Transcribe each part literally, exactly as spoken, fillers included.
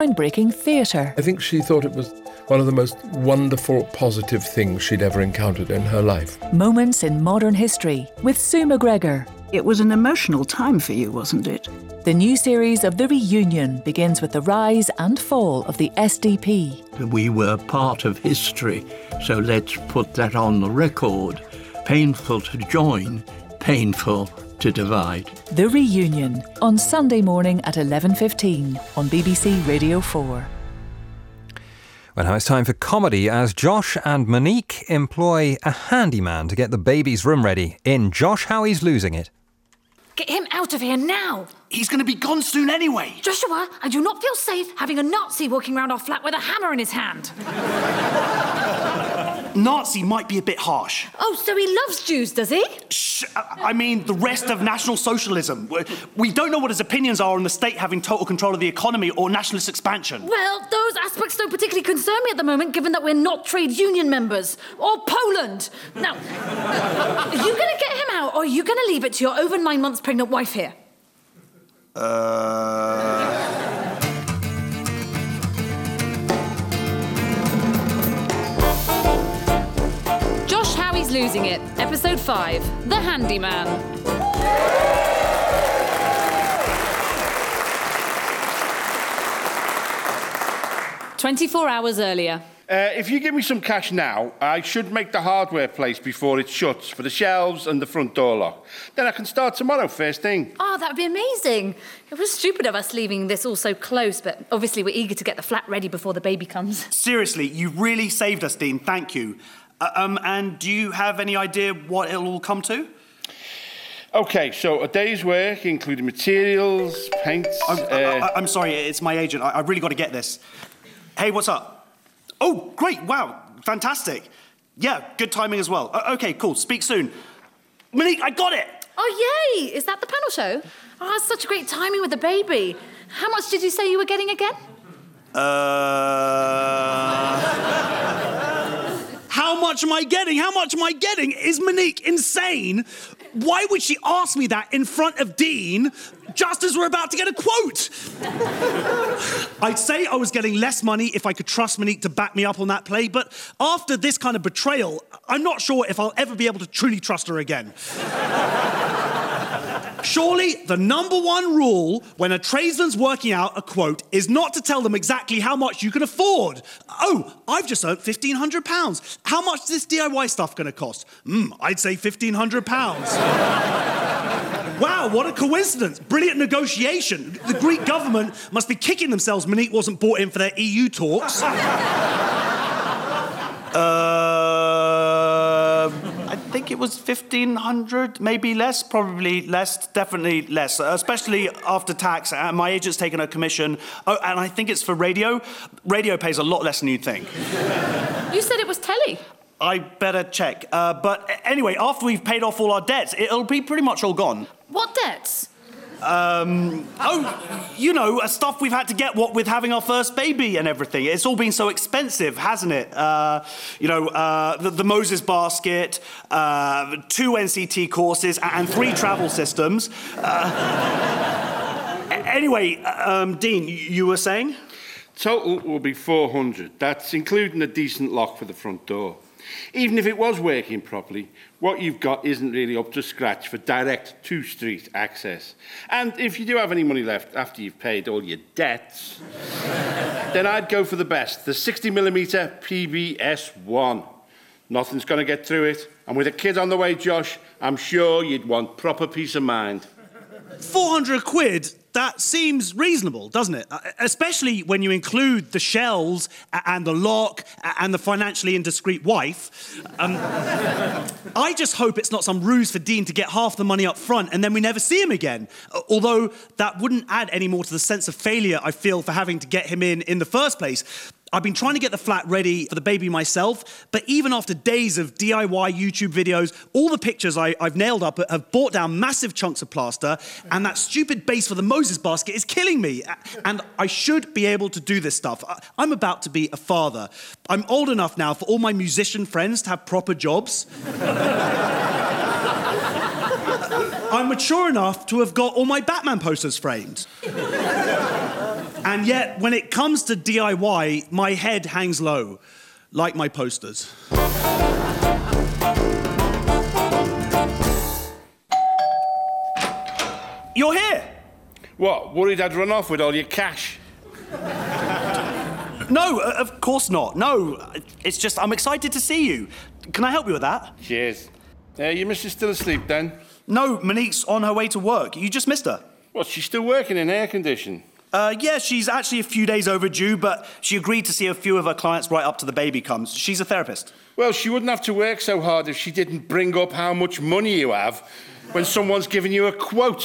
Groundbreaking theatre. I think she thought it was one of the most wonderful, positive things she'd ever encountered in her life. Moments in modern history with Sue McGregor. It was an emotional time for you, wasn't it? The new series of The Reunion begins with the rise and fall of the S D P. We were part of history, so let's put that on the record. Painful to join, painful to divide. The Reunion, on Sunday morning at eleven fifteen on B B C Radio four. Well, now it's time for comedy as Josh and Monique employ a handyman to get the baby's room ready in Josh Howie's Losing It. Get him out of here now! He's going to be gone soon anyway. Joshua, I do not feel safe having a Nazi walking around our flat with a hammer in his hand. Nazi might be a bit harsh. Oh, so he loves Jews, does he? Shh, I mean the rest of National Socialism. We don't know what his opinions are on the state having total control of the economy or nationalist expansion. Well, those aspects don't particularly concern me at the moment, given that we're not trade union members. Or Poland. Now, are you going to get him out, or are you going to leave it to your over nine months pregnant wife here? Uh... Josh Howie's Losing It, Episode five, The Handyman. twenty-four hours earlier. Uh, if you give me some cash now, I should make the hardware place before it shuts for the shelves and the front door lock. Then I can start tomorrow, first thing. Oh, that would be amazing. It was stupid of us leaving this all so close, but obviously we're eager to get the flat ready before the baby comes. Seriously, you really saved us, Dean. Thank you. Uh, um, and do you have any idea what it'll all come to? OK, so a day's work, including materials, paints... I'm, uh... I, I'm sorry, it's my agent. I, I've really got to get this. Hey, what's up? Oh, great, wow, fantastic. Yeah, good timing as well. Uh, OK, cool, speak soon. Monique, I got it! Oh, yay! Is that the panel show? Oh, it's such great timing with the baby. How much did you say you were getting again? Uh... How much am I getting? How much am I getting? Is Monique insane? Why would she ask me that in front of Dean just as we're about to get a quote? I'd say I was getting less money if I could trust Monique to back me up on that play, but after this kind of betrayal, I'm not sure if I'll ever be able to truly trust her again. Surely the number one rule when a tradesman's working out a quote is not to tell them exactly how much you can afford. Oh, I've just earned fifteen hundred pounds. How much is this D I Y stuff going to cost? Hmm, I'd say fifteen hundred pounds. Wow, what a coincidence. Brilliant negotiation. The Greek government must be kicking themselves Monique wasn't brought in for their E U talks. Uh, I think it was fifteen hundred, maybe less, probably less, definitely less, especially after tax. Uh, my agent's taken a commission. Oh, and I think it's for radio. Radio pays a lot less than you'd think. You said it was telly. I better check. Uh, but anyway, after we've paid off all our debts, it'll be pretty much all gone. What debts? Um, oh, you know, stuff we've had to get, what with having our first baby and everything. It's all been so expensive, hasn't it? Uh, you know, uh, the, the Moses basket, uh, two N C T courses, and three travel systems. Uh, anyway, um, Dean, you were saying? Total will be four hundred. That's including a decent lock for the front door. Even if it was working properly, what you've got isn't really up to scratch for direct to-street access. And if you do have any money left after you've paid all your debts, then I'd go for the best, the sixty millimetre P B S one. Nothing's going to get through it. And with a kid on the way, Josh, I'm sure you'd want proper peace of mind. four hundred quid? That seems reasonable, doesn't it? Especially when you include the shells and the lock and the financially indiscreet wife. Um, I just hope it's not some ruse for Dean to get half the money up front and then we never see him again. Although that wouldn't add any more to the sense of failure I feel for having to get him in in the first place. I've been trying to get the flat ready for the baby myself, but even after days of D I Y YouTube videos, all the pictures I, I've nailed up have brought down massive chunks of plaster, and that stupid base for the Moses basket is killing me. And I should be able to do this stuff. I'm about to be a father. I'm old enough now for all my musician friends to have proper jobs. I'm mature enough to have got all my Batman posters framed. And yet, when it comes to D I Y, my head hangs low, like my posters. You're here! What, worried I'd run off with all your cash? No, uh, of course not. No, it's just I'm excited to see you. Can I help you with that? Cheers. Uh, your missus still asleep, then? No, Monique's on her way to work. You just missed her. What, she's still working in air condition? Uh, yeah, she's actually a few days overdue, but she agreed to see a few of her clients right up to the baby comes. She's a therapist. Well, she wouldn't have to work so hard if she didn't bring up how much money you have when someone's giving you a quote.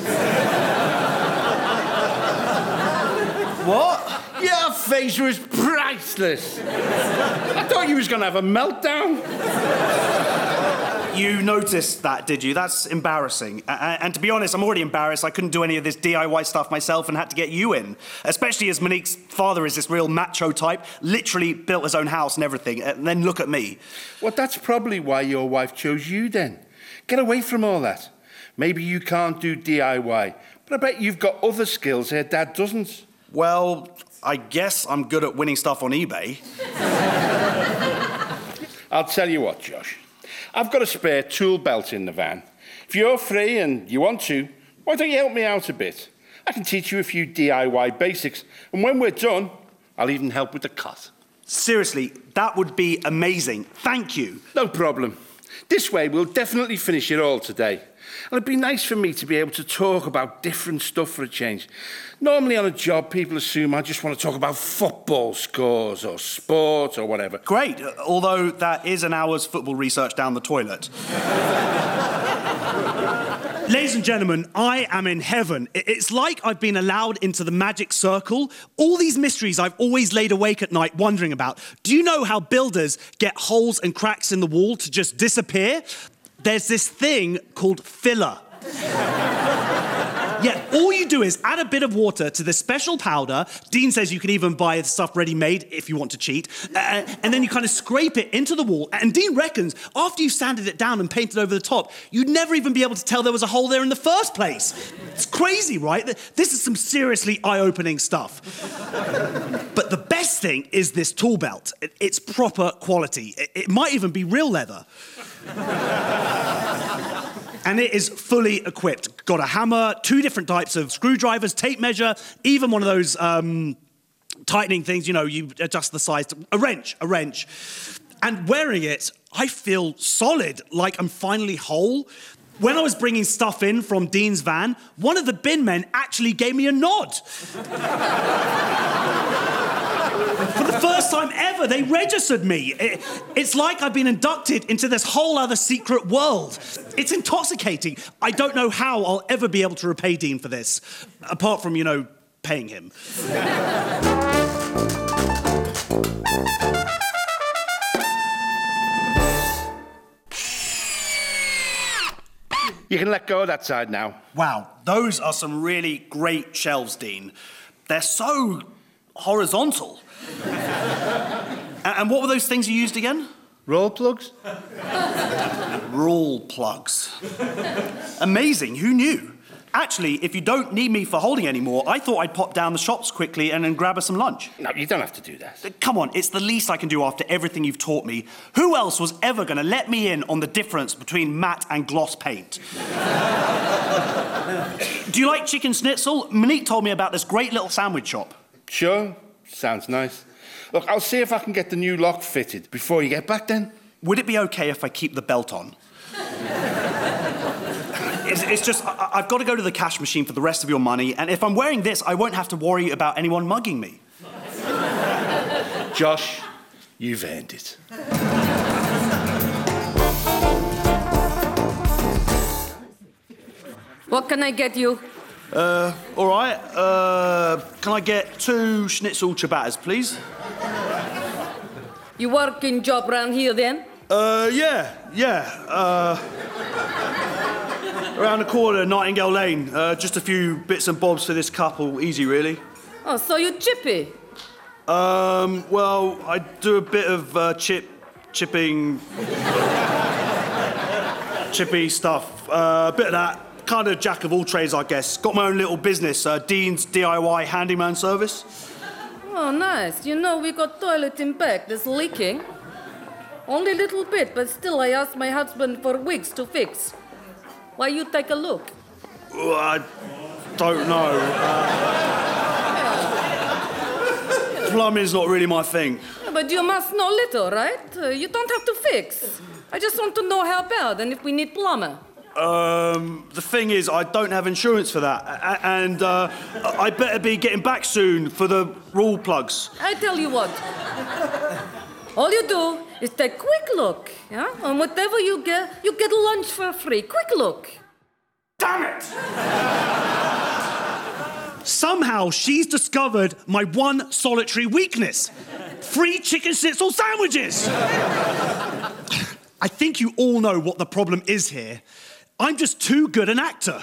What? Your face was priceless. I thought you was going to have a meltdown. You noticed that, did you? That's embarrassing. A- and to be honest, I'm already embarrassed. I couldn't do any of this D I Y stuff myself and had to get you in. Especially as Monique's father is this real macho type, literally built his own house and everything. And then look at me. Well, that's probably why your wife chose you then. Get away from all that. Maybe you can't do D I Y, but I bet you've got other skills her dad doesn't. Well, I guess I'm good at winning stuff on eBay. I'll tell you what, Josh. I've got a spare tool belt in the van. If you're free and you want to, why don't you help me out a bit? I can teach you a few D I Y basics, and when we're done, I'll even help with the cut. Seriously, that would be amazing. Thank you. No problem. This way, we'll definitely finish it all today. And it'd be nice for me to be able to talk about different stuff for a change. Normally on a job, people assume I just want to talk about football scores or sport or whatever. Great, although that is an hour's football research down the toilet. Ladies and gentlemen, I am in heaven. It's like I've been allowed into the magic circle. All these mysteries I've always laid awake at night wondering about. Do you know how builders get holes and cracks in the wall to just disappear? There's this thing called filler. Yeah, all you do is add a bit of water to this special powder. Dean says you can even buy the stuff ready-made if you want to cheat. Uh, and then you kind of scrape it into the wall. And Dean reckons after you've sanded it down and painted over the top, you'd never even be able to tell there was a hole there in the first place. It's crazy, right? This is some seriously eye-opening stuff. But the best thing is this tool belt. It's proper quality. It might even be real leather. And it is fully equipped. Got a hammer, two different types of screwdrivers, tape measure, even one of those um, tightening things, you know, you adjust the size to a wrench, a wrench. And wearing it, I feel solid, like I'm finally whole. When I was bringing stuff in from Dean's van, one of the bin men actually gave me a nod. For the first time ever, they registered me. It, it's like I've been inducted into this whole other secret world. It's intoxicating. I don't know how I'll ever be able to repay Dean for this, apart from, you know, paying him. You can let go of that side now. Wow, those are some really great shelves, Dean. They're so horizontal. And what were those things you used again? Roll plugs? Roll plugs. Amazing, who knew? Actually, if you don't need me for holding anymore, I thought I'd pop down the shops quickly and then grab us some lunch. No, you don't have to do that. Come on, it's the least I can do after everything you've taught me. Who else was ever going to let me in on the difference between matte and gloss paint? Do you like chicken schnitzel? Monique told me about this great little sandwich shop. Sure, sounds nice. Look, I'll see if I can get the new lock fitted before you get back then. Would it be okay if I keep the belt on? it's, it's just, I, I've got to go to the cash machine for the rest of your money, and if I'm wearing this, I won't have to worry about anyone mugging me. Josh, you've earned it. What can I get you? Uh, all right. Uh, can I get two schnitzel ciabattas, please? You working job round here then? Uh, yeah, yeah. Uh, around the corner, Nightingale Lane. Uh, just a few bits and bobs for this couple. Easy, really. Oh, so you chippy? Um, well, I do a bit of uh, chip, chipping, chippy stuff. Uh, a bit of that. kind of jack of all trades, I guess. Got my own little business, uh, Dean's D I Y handyman service. Oh, nice. You know, we got toilet in back that's leaking. Only a little bit, but still I asked my husband for weeks to fix. Why you take a look? Oh, I don't know. Uh, plumbing's not really my thing. Yeah, but you must know little, right? Uh, you don't have to fix. I just want to know how bad and if we need plumber. Um, the thing is, I don't have insurance for that. A- and uh, I better be getting back soon for the rule plugs. I tell you what. All you do is take a quick look, yeah? And whatever you get, you get lunch for free. Quick look. Damn it! Somehow she's discovered my one solitary weakness. Free chicken schnitzel sandwiches! I think you all know what the problem is here. I'm just too good an actor.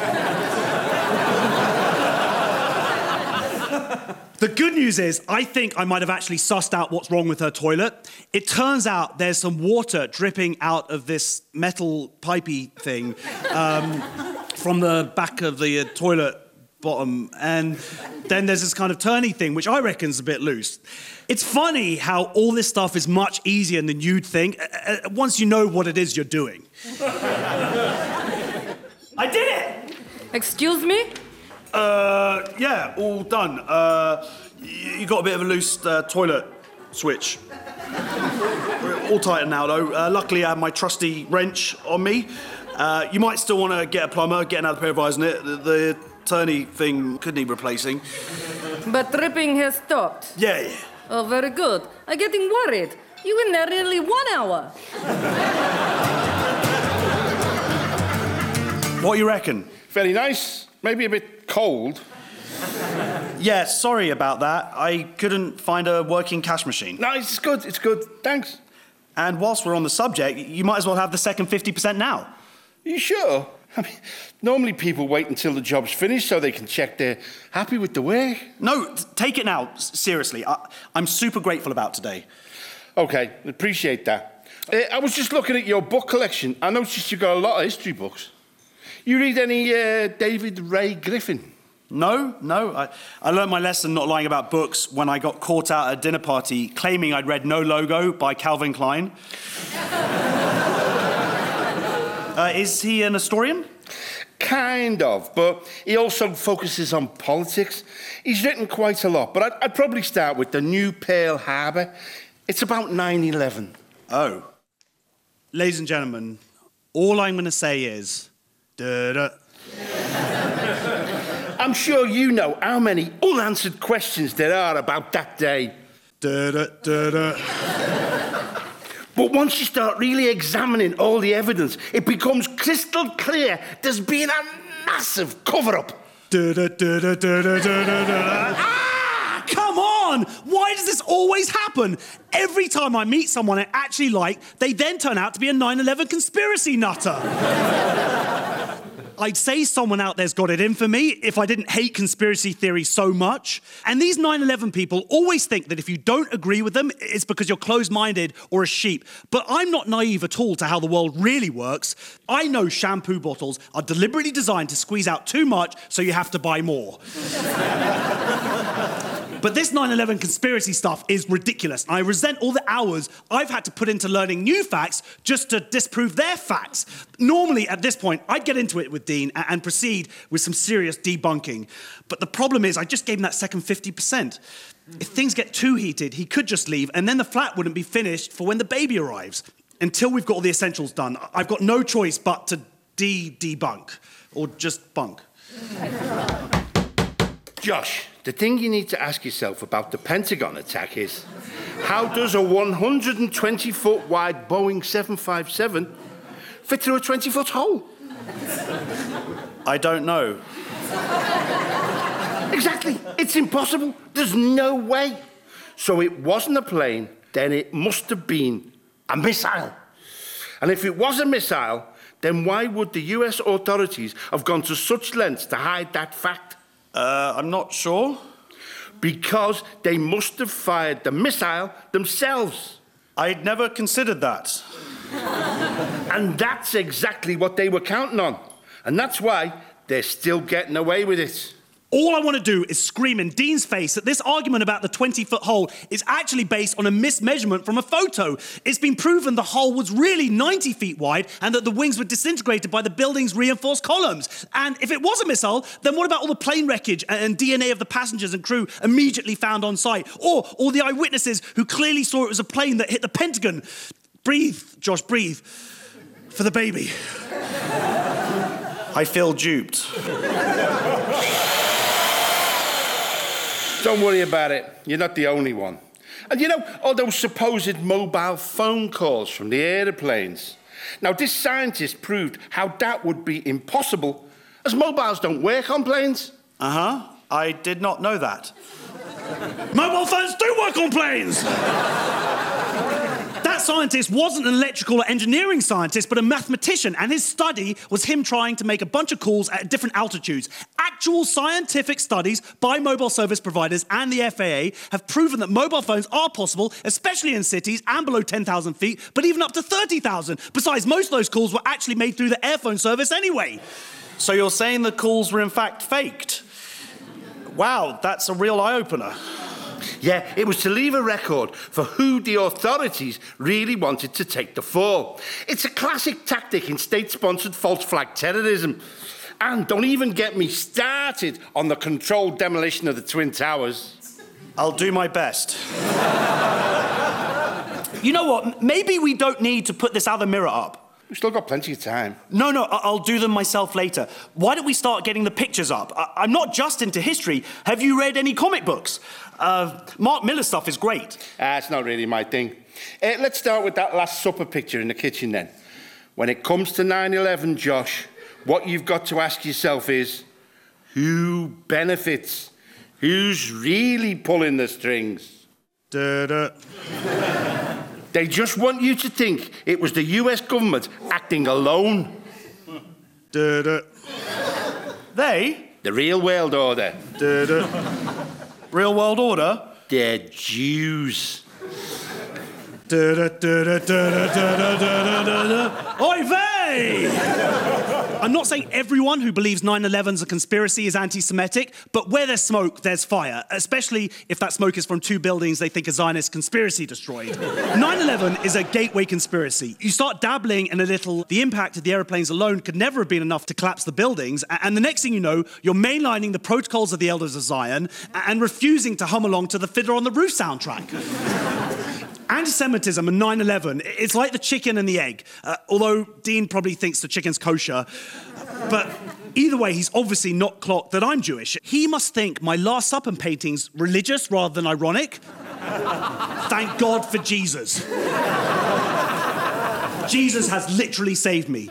The good news is, I think I might have actually sussed out what's wrong with her toilet. It turns out there's some water dripping out of this metal pipey thing um, from the back of the uh, toilet bottom. And then there's this kind of turny thing, which I reckon's a bit loose. It's funny how all this stuff is much easier than you'd think, uh, once you know what it is you're doing. I did it! Excuse me? Uh, yeah, all done. Uh, you got a bit of a loose uh, toilet switch. We're all tightened now, though. Uh, luckily, I have my trusty wrench on me. Uh, you might still want to get a plumber, get another pair of eyes on it. The, the turny thing could need replacing. But dripping has stopped. Yeah, yeah. Oh, very good. I'm getting worried. You in there nearly one hour. What do you reckon? Very nice. Maybe a bit cold. Yeah, sorry about that. I couldn't find a working cash machine. No, it's good. It's good. Thanks. And whilst we're on the subject, you might as well have the second fifty percent now. Are you sure? I mean, normally people wait until the job's finished so they can check they're happy with the work. No, t- take it now. S- seriously, I- I'm super grateful about today. OK, appreciate that. Uh, I was just looking at your book collection. I noticed you've got a lot of history books. You read any uh, David Ray Griffin? No, no. I, I learned my lesson not lying about books when I got caught out at a dinner party claiming I'd read No Logo by Calvin Klein. uh, is he an historian? Kind of, but he also focuses on politics. He's written quite a lot, but I'd, I'd probably start with The New Pearl Harbor. It's about nine eleven. Oh. Ladies and gentlemen, all I'm going to say is... Da-da. I'm sure you know how many unanswered questions there are about that day. Da-da, da-da. But once you start really examining all the evidence, it becomes crystal clear there's been a massive cover-up. Da-da, da-da, da-da, da-da, da-da. Ah! Come on! Why does this always happen? Every time I meet someone I actually like, they then turn out to be a nine eleven conspiracy nutter. I'd say someone out there's got it in for me if I didn't hate conspiracy theories so much. And these nine eleven people always think that if you don't agree with them, it's because you're closed-minded or a sheep. But I'm not naive at all to how the world really works. I know shampoo bottles are deliberately designed to squeeze out too much, so you have to buy more. But this nine eleven conspiracy stuff is ridiculous. I resent all the hours I've had to put into learning new facts just to disprove their facts. Normally, at this point, I'd get into it with Dean and proceed with some serious debunking. But the problem is I just gave him that second fifty percent. If things get too heated, he could just leave, and then the flat wouldn't be finished for when the baby arrives. Until we've got all the essentials done, I've got no choice but to de-debunk, or just bunk. Josh, the thing you need to ask yourself about the Pentagon attack is, how does a one hundred twenty foot wide Boeing seven fifty-seven fit through a twenty foot hole? I don't know. Exactly. It's impossible. There's no way. So it wasn't a plane, then it must have been a missile. And if it was a missile, then why would the U S authorities have gone to such lengths to hide that fact? Uh, I'm not sure. Because they must have fired the missile themselves. I'd never considered that. And that's exactly what they were counting on. And that's why they're still getting away with it. All I want to do is scream in Dean's face that this argument about the twenty-foot hole is actually based on a mismeasurement from a photo. It's been proven the hole was really ninety feet wide and that the wings were disintegrated by the building's reinforced columns. And if it was a missile, then what about all the plane wreckage and D N A of the passengers and crew immediately found on site? Or all the eyewitnesses who clearly saw it was a plane that hit the Pentagon? Breathe, Josh, breathe. For the baby. I feel duped. Don't worry about it. You're not the only one. And you know, all those supposed mobile phone calls from the aeroplanes. Now, this scientist proved how that would be impossible, as mobiles don't work on planes. Uh-huh. I did not know that. Mobile phones do work on planes! That scientist wasn't an electrical or engineering scientist, but a mathematician, and his study was him trying to make a bunch of calls at different altitudes. Actual scientific studies by mobile service providers and the F A A have proven that mobile phones are possible, especially in cities and below ten thousand feet, but even up to thirty thousand. Besides, most of those calls were actually made through the airphone service anyway. So you're saying the calls were in fact faked? Wow, that's a real eye-opener. Yeah, it was to leave a record for who the authorities really wanted to take the fall. It's a classic tactic in state-sponsored false flag terrorism. And don't even get me started on the controlled demolition of the Twin Towers. I'll do my best. You know what? Maybe we don't need to put this other mirror up. We've still got plenty of time. No, no, I- I'll do them myself later. Why don't we start getting the pictures up? I- I'm not just into history. Have you read any comic books? Uh, Mark Miller stuff is great. Ah, it's not really my thing. Uh, let's start with that Last Supper picture in the kitchen then. When it comes to nine eleven, Josh, what you've got to ask yourself is, who benefits? Who's really pulling the strings? Da-da. They just want you to think it was the U S government acting alone. Da-da. They? The real world order. Da-da. Real world order? They're Jews. Da-da, da-da, da-da, da-da, da-da, da-da. Oy vey! I'm not saying everyone who believes nine eleven's a conspiracy is anti-Semitic, but where there's smoke, there's fire, especially if that smoke is from two buildings they think a Zionist conspiracy destroyed. nine eleven is a gateway conspiracy. You start dabbling in a little, the impact of the aeroplanes alone could never have been enough to collapse the buildings, and the next thing you know, you're mainlining the protocols of the Elders of Zion and refusing to hum along to the Fiddler on the Roof soundtrack. Anti-Semitism and nine eleven, it's like the chicken and the egg. Uh, although Dean probably thinks the chicken's kosher. But either way, he's obviously not clocked that I'm Jewish. He must think my Last Supper painting's religious rather than ironic. Thank God for Jesus. Jesus has literally saved me.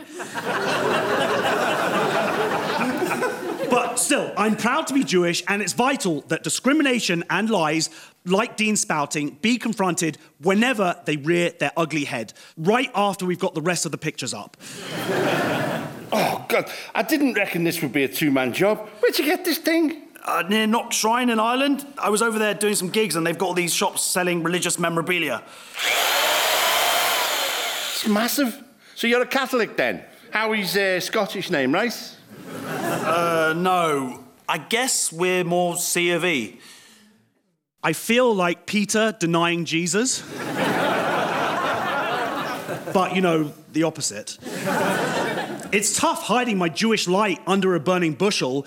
But still, I'm proud to be Jewish, and it's vital that discrimination and lies, like Dean spouting, be confronted whenever they rear their ugly head, right after we've got the rest of the pictures up. Oh, God, I didn't reckon this would be a two-man job. Where'd you get this thing? Uh, near Knock Shrine in Ireland. I was over there doing some gigs, and they've got all these shops selling religious memorabilia. It's massive. So you're a Catholic, then? Howie's uh, Scottish name, right? Uh, no. I guess we're more C of E. I feel like Peter denying Jesus. But, you know, the opposite. It's tough hiding my Jewish light under a burning bushel.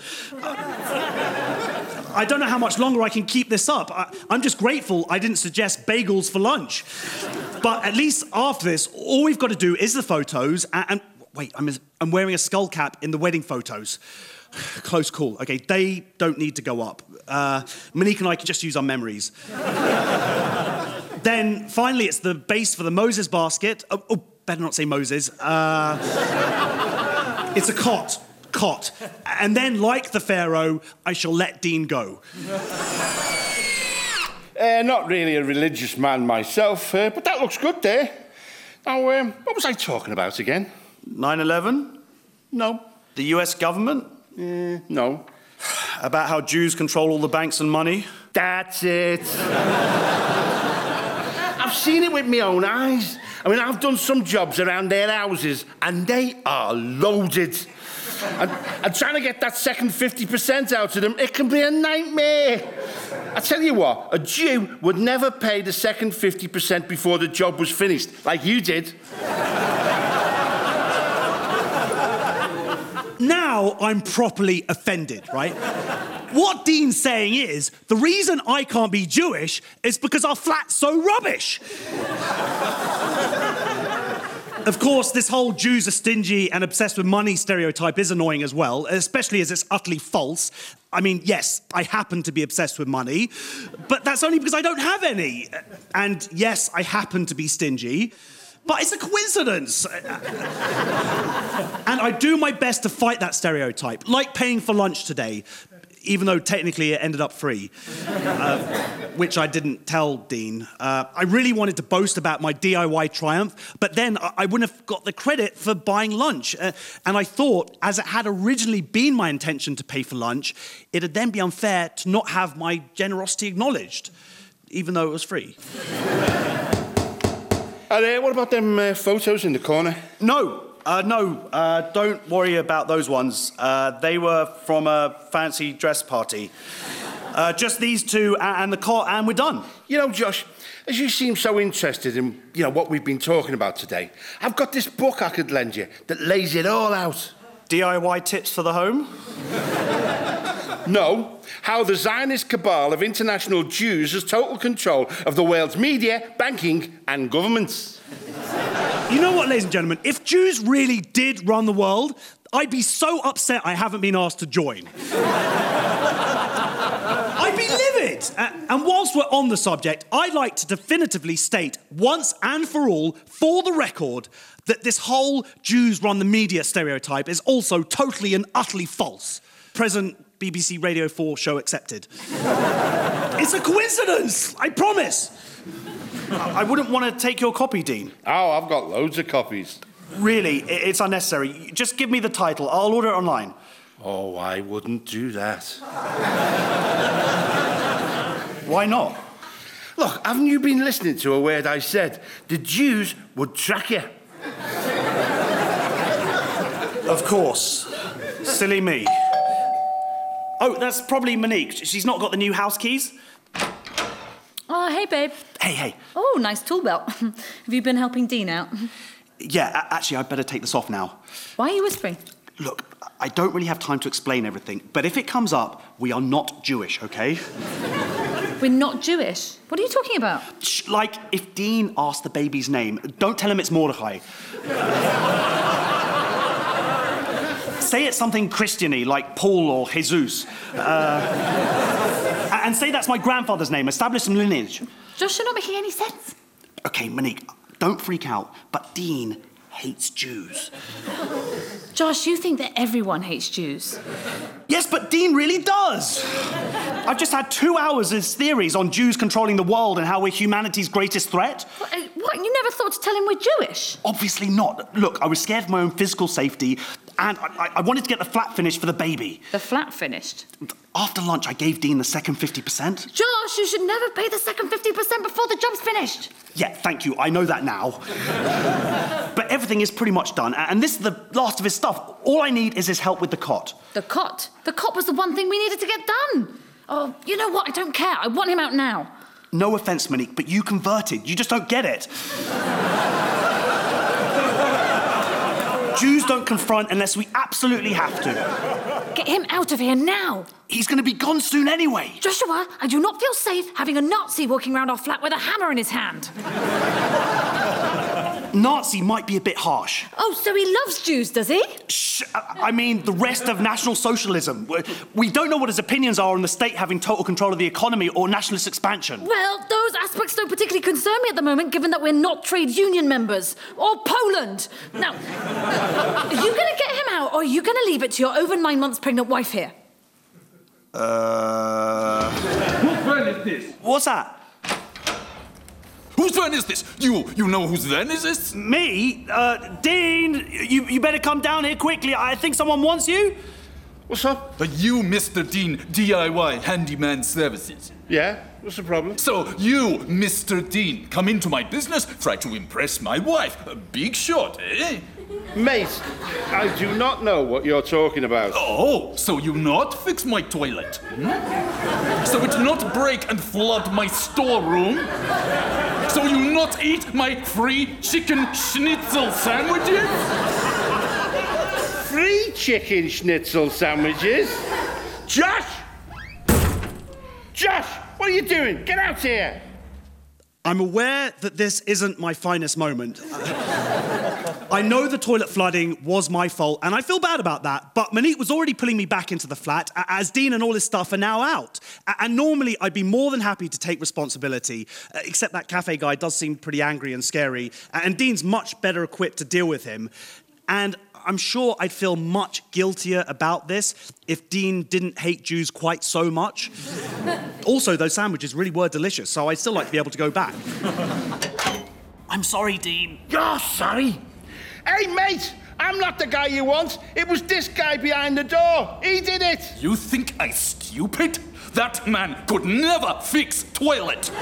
I don't know how much longer I can keep this up. I, I'm just grateful I didn't suggest bagels for lunch. But at least after this, all we've got to do is the photos and... and wait, I'm, I'm wearing a skull cap in the wedding photos. Close call. Okay, they don't need to go up. Uh, Monique and I can just use our memories. Then, finally, it's the base for the Moses basket. Oh, oh better not say Moses. Uh, it's a cot. Cot. And then, like the Pharaoh, I shall let Dean go. Uh, not really a religious man myself, uh, but that looks good there. Now, um, what was I talking about again? nine eleven? No. The U S government? Uh, no. About how Jews control all the banks and money? That's it. I've seen it with my own eyes. I mean, I've done some jobs around their houses, and they are loaded. And, and trying to get that second fifty percent out of them, it can be a nightmare. I tell you what, a Jew would never pay the second fifty percent before the job was finished, like you did. Now I'm properly offended, right? What Dean's saying is, the reason I can't be Jewish is because our flat's so rubbish. Of course, this whole Jews are stingy and obsessed with money stereotype is annoying as well, especially as it's utterly false. I mean, yes, I happen to be obsessed with money, but that's only because I don't have any. And yes, I happen to be stingy, but it's a coincidence. And I do my best to fight that stereotype, like paying for lunch today, even though technically it ended up free, uh, which I didn't tell Dean. Uh, I really wanted to boast about my D I Y triumph, but then I, I wouldn't have got the credit for buying lunch. Uh, and I thought, as it had originally been my intention to pay for lunch, it'd then be unfair to not have my generosity acknowledged, even though it was free. And uh, what about them uh, photos in the corner? No. Uh, no, uh, don't worry about those ones. Uh, they were from a fancy dress party. Uh, just these two and, and the cot, and we're done. You know, Josh, as you seem so interested in, you know, what we've been talking about today, I've got this book I could lend you that lays it all out. D I Y tips for the home? No, how the Zionist cabal of international Jews has total control of the world's media, banking and governments. You know what, ladies and gentlemen? If Jews really did run the world, I'd be so upset I haven't been asked to join. I'd be livid. Uh, and whilst we're on the subject, I'd like to definitively state once and for all, for the record, that this whole Jews run the media stereotype is also totally and utterly false. Present B B C Radio four show accepted. It's a coincidence, I promise. I wouldn't want to take your copy, Dean. Oh, I've got loads of copies. Really, it's unnecessary. Just give me the title. I'll order it online. Oh, I wouldn't do that. Why not? Look, haven't you been listening to a word I said? The Jews would track you. Of course. Silly me. Oh, that's probably Monique. She's not got the new house keys. Oh, hey, babe. Hey, hey. Oh, nice tool belt. Have you been helping Dean out? Yeah, a- actually, I'd better take this off now. Why are you whispering? Look, I don't really have time to explain everything, but if it comes up, we are not Jewish, okay? We're not Jewish? What are you talking about? Shh, like, if Dean asks the baby's name, don't tell him it's Mordecai. Say it's something Christian-y, like Paul or Jesus. Uh, and say that's my grandfather's name. Establish some lineage. Josh, you're not making any sense. OK, Monique, don't freak out, but Dean hates Jews. Josh, you think that everyone hates Jews. Yes, but Dean really does. I've just had two hours of his theories on Jews controlling the world and how we're humanity's greatest threat. What? what? You never thought to tell him we're Jewish? Obviously not. Look, I was scared for my own physical safety, and I, I wanted to get the flat finished for the baby. The flat finished? After lunch, I gave Dean the second fifty percent. Josh, you should never pay the second fifty percent before the job's finished. Yeah, thank you. I know that now. But everything is pretty much done, and this is the last of his stuff. All I need is his help with the cot. The cot? The cot was the one thing we needed to get done. Oh, you know what? I don't care. I want him out now. No offence, Monique, but you converted. You just don't get it. Jews don't confront unless we absolutely have to. Get him out of here now. He's going to be gone soon anyway. Joshua, I do not feel safe having a Nazi walking around our flat with a hammer in his hand. Nazi might be a bit harsh. Oh, so he loves Jews, does he? Shh, I mean the rest of National Socialism. We don't know what his opinions are on the state having total control of the economy or nationalist expansion. Well, those aspects don't particularly concern me at the moment, given that we're not trade union members. Or Poland. Now, are you going to get him out, or are you going to leave it to your over nine months pregnant wife here? Uh... Whose van is this? What's that? Whose van is this? You you know whose van is this? Me? Uh, Dean, you, you better come down here quickly. I think someone wants you. What's up? Uh, you, Mister Dean, D I Y Handyman Services. Yeah? What's the problem? So, you, Mister Dean, come into my business, try to impress my wife. A big shot, eh? Mate, I do not know what you're talking about. Oh, so you not fix my toilet? Hmm? So it not break and flood my storeroom? So you not eat my free chicken schnitzel sandwiches? Free chicken schnitzel sandwiches? Josh! Josh, what are you doing? Get out here! I'm aware that this isn't my finest moment. I know the toilet flooding was my fault, and I feel bad about that, but Monique was already pulling me back into the flat, as Dean and all his stuff are now out. And normally, I'd be more than happy to take responsibility, except that cafe guy does seem pretty angry and scary, and Dean's much better equipped to deal with him. And I'm sure I'd feel much guiltier about this if Dean didn't hate Jews quite so much. Also, those sandwiches really were delicious, so I'd still like to be able to go back. I'm sorry, Dean. You're sorry? Hey, mate, I'm not the guy you want. It was this guy behind the door. He did it. You think I stupid? That man could never fix toilet.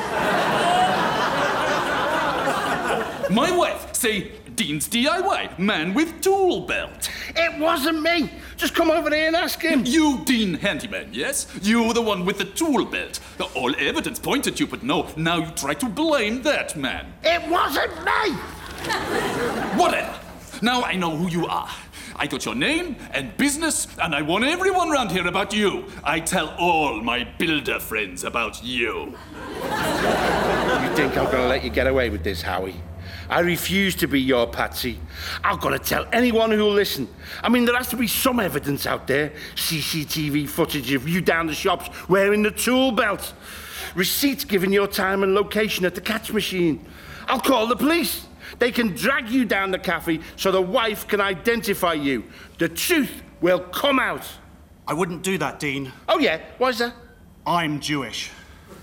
My wife say Dean's D I Y, man with tool belt. It wasn't me. Just come over here and ask him. You, Dean Handyman, yes? You, the one with the tool belt. All evidence pointed to you, but no, now you try to blame that man. It wasn't me. Whatever. Now I know who you are. I got your name and business, and I warn everyone around here about you. I tell all my builder friends about you. You think I'm gonna let you get away with this, Howie? I refuse to be your patsy. I've got to tell anyone who'll listen. I mean, there has to be some evidence out there. C C T V footage of you down the shops wearing the tool belt. Receipts giving your time and location at the catch machine. I'll call the police. They can drag you down the cafe so the wife can identify you. The truth will come out. I wouldn't do that, Dean. Oh, yeah? Why's that? I'm Jewish.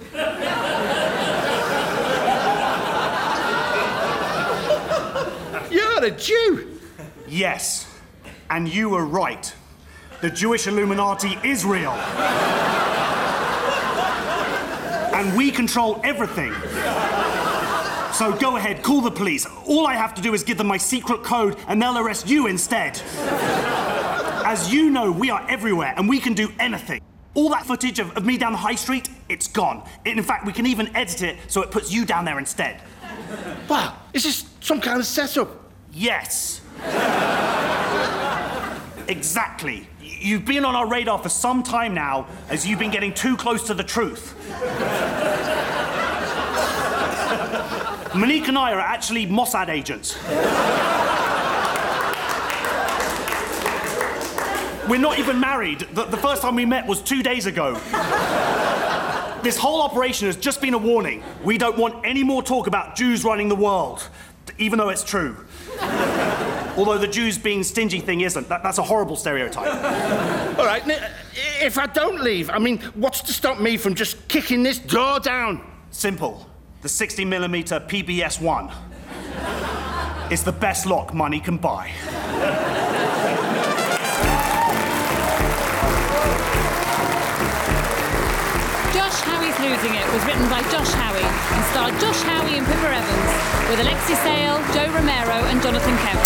You're a Jew? Yes. And you were right. The Jewish Illuminati is real. And we control everything. So go ahead, call the police. All I have to do is give them my secret code and they'll arrest you instead. As you know, we are everywhere and we can do anything. All that footage of, of me down the high street, it's gone. In fact, we can even edit it so it puts you down there instead. Wow, is this some kind of setup? Yes. Exactly. You've been on our radar for some time now, as you've been getting too close to the truth. Monique and I are actually Mossad agents. We're not even married. The, the first time we met was two days ago. This whole operation has just been a warning. We don't want any more talk about Jews running the world, even though it's true. Although the Jews being stingy thing isn't. That, that's a horrible stereotype. All right, if I don't leave, I mean, what's to stop me from just kicking this door down? Simple. The sixty millimeter P B S one. It's the best lock money can buy. Josh Howie's Losing It was written by Josh Howie and starred Josh Howie and Pippa Evans, with Alexi Sale, Joe Romero and Jonathan Kemp.